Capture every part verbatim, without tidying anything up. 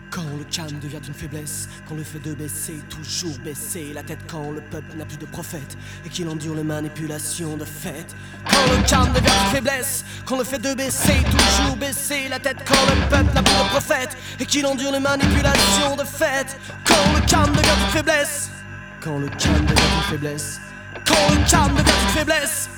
Quand le calme devient une faiblesse, quand le fait de baisser, toujours baisser la tête, quand le peuple n'a plus de prophète et qu'il endure les manipulations de fait. Quand le calme devient une faiblesse, quand le fait de baisser, toujours baisser la tête, quand le peuple n'a plus de prophète et qu'il endure les manipulations de fait. Quand le calme devient une faiblesse, quand le calme devient une faiblesse, quand le calme devient une faiblesse.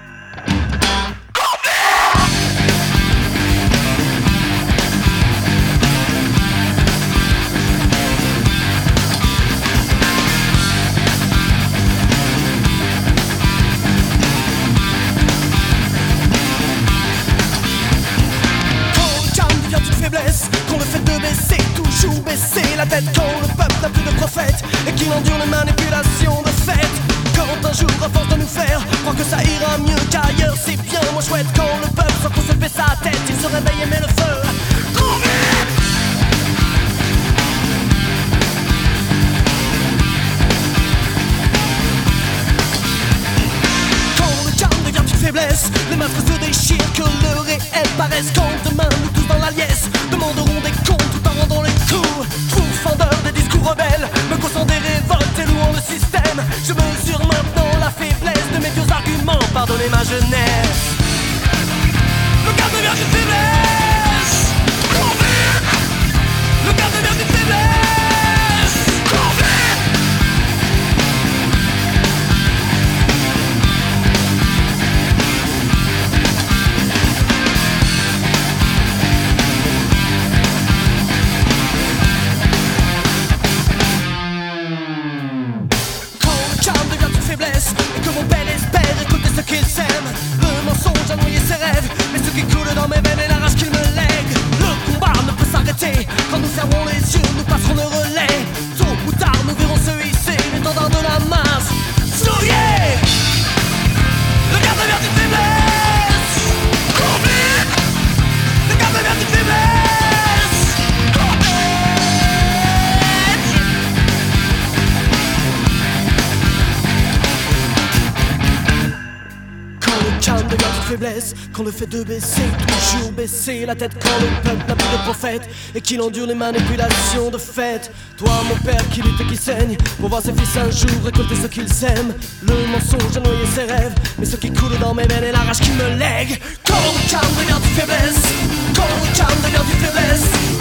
Qu'on le fait de baisser, toujours baisser la tête, quand le peuple n'a plus de prophète et qu'il endure les manipulations de fait. Quand un jour à force de nous faire croire que ça ira mieux qu'ailleurs, c'est bien moins chouette. Quand le peuple sans qu'on se baisse sa tête, il se réveille et met le feu. Quand le calme devient une faiblesse, les masques se déchirent, que le réel paraisse. Quand demain nous tous dans la liesse demanderont des comptes tout en rendant les coups. Pourfendeur des discours rebelles, me causant des révoltes et louant le système, je mesure maintenant la faiblesse de mes vieux arguments. Pardonnez ma jeunesse. Le calme devient une faiblesse. Le calme devient une faiblesse. Et que mon père espère écouter ce qu'il sème. Le mensonge a noyé ses rêves, mais ce qui coule dans mes veines est la rage qu'il me lègue. Le combat ne peut s'arrêter, quand nous fermerons les yeux, nous passerons le relais. Tôt ou tard, nous verrons se hisser l'étendard de la masse. Souriez. Le calme devient une faiblesse. Le calme devient une faiblesse. Calme devient une faiblesse, quand le fait de baisser, toujours baisser la tête, quand le peuple n'a plus de prophète et qu'il endure les manipulations de fait. Toi mon père qui lutte et qui saigne pour voir ses fils un jour récolter ce qu'ils aiment. Le mensonge a noyé ses rêves, mais ce qui coule dans mes veines est la rage qu'il me lègue. Quand le calme devient une faiblesse, quand le calme devient une faiblesse.